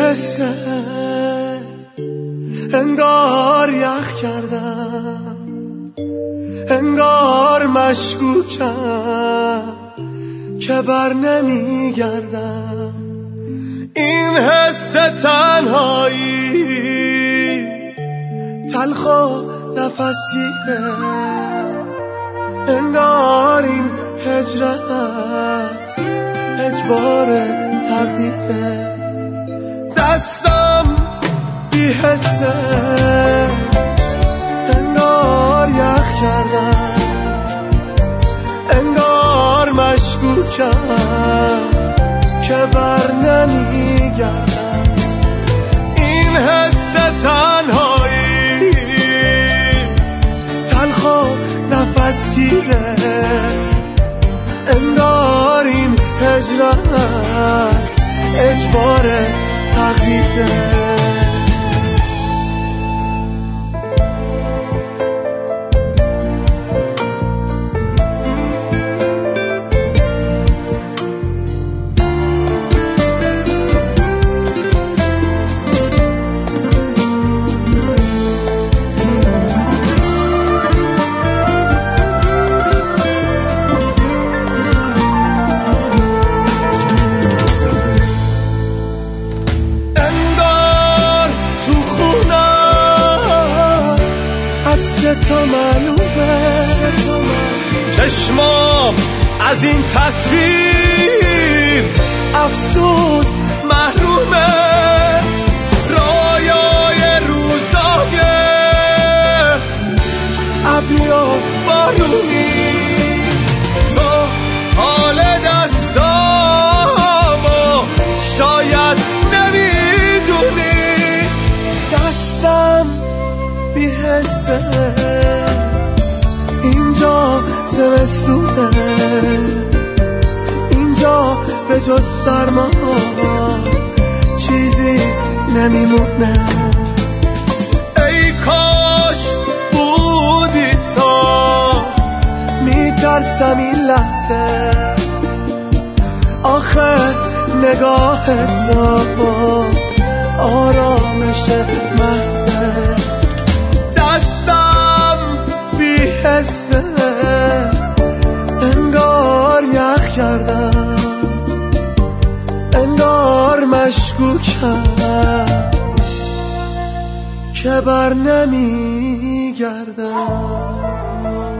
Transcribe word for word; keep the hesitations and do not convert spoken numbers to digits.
حسه انگار یخ کردم، انگار مشکوکم که بر نمیگردم. این حس تنهایی تلخ و نفسگیره، انگار این هجرت اجبار تقدیره. دستم بی حسه انگار یخ کردم، انگار مشکوکم که بر نمیگردم. این حس تنهایی تلخ و نفسگیره، انگار این هجرت اجبار تقدیره. تو معلومه چشمام از این تصویر افسوس محرومه. رایای روزای ابری و بارونی، تو حال دستامو شاید نمیدونی. دستم بی حسه اینجا زمستونه، اینجا به جز سرما چیزی نمیمونه. ای کاش بودی تا، میترسم این لحظه آخه نگاهت تو آرامش محضه. دستم بی حسه انگار یخ کردم، انگار مشکوکم که بر نمیگردم.